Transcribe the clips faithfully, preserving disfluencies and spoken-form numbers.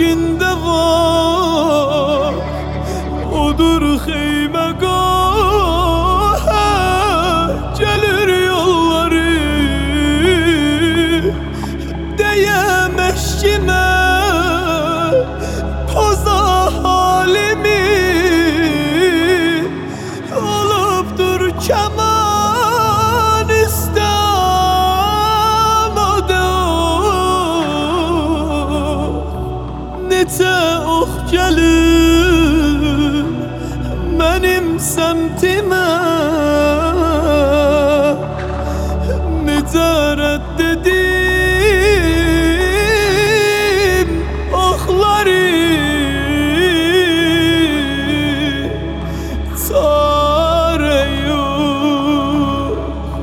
içinde var, odur xeymegah. Gelir yolları deyem eşkine, poza halimi olubdur keman istemada. Neçə ox gelir mənim səmtimə, necə rədd edim oxları. Çare yox.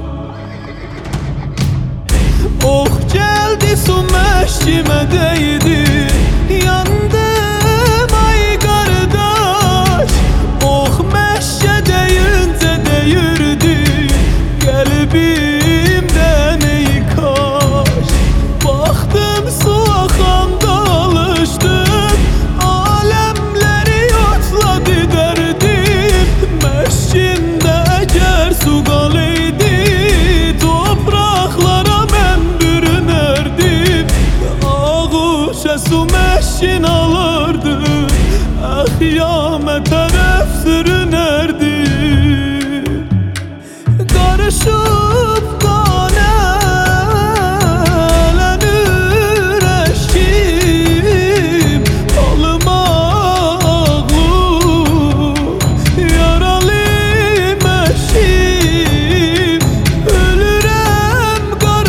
Ox gəldi su məşkimə dəydi, yandım ay qardaş. Ox məşkə deyincə deyirdi qəlbimdən ey kaş. Baxdım su axanda alışdım, aləmləri yotladı dərdim. Məşkində əgər su qalıydı, topraqlara mən bürünərdim. Ağuşa su məşkin alırdı, əxyamə tərəf sürünərdi. Qarışıb qanələnir əşkim, halıma ağlur yaralı məşkim. Ölürəm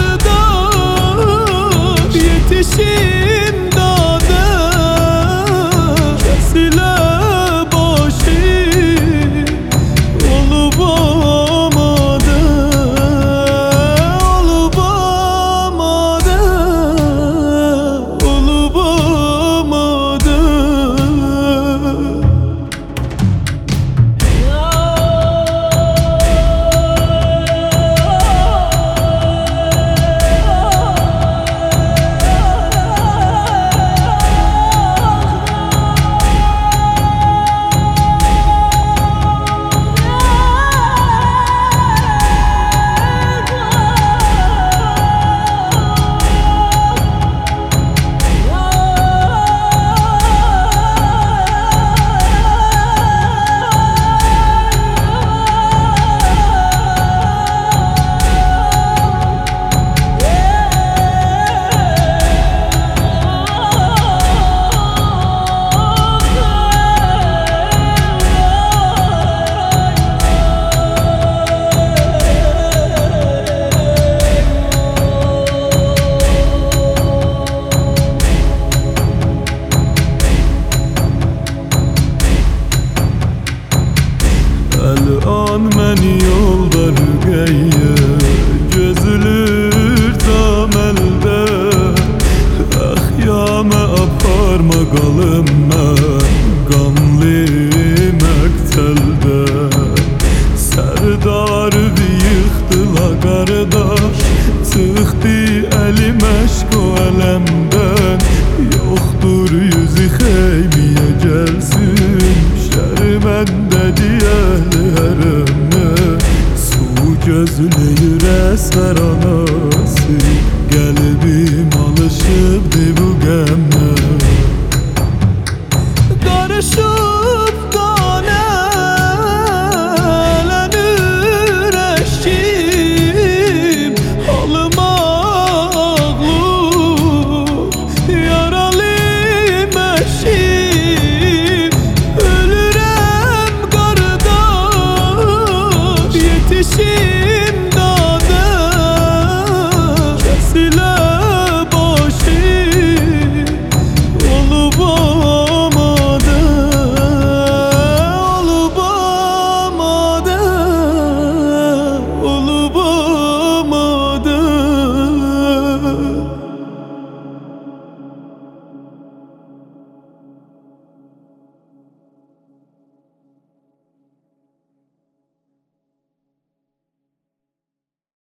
qardaş, yetişim dada, kəsilə başım olub amadə, olub amadə, olub amadə. Əl-an məni yolda rüqəyyə, gözülür tam əldə. Əxyamə aparma qalım mən qanlı məqtəldə. Sərdarı yıxdıla qardaş, çıxdı əlim əşq o ələmdən. Yoxdur yüzü xeymiyə gəlsin, şərməndədi əhli hərəmə. Su gözləyir əsmər anası, qəlbim alışıbdı bu qəmə.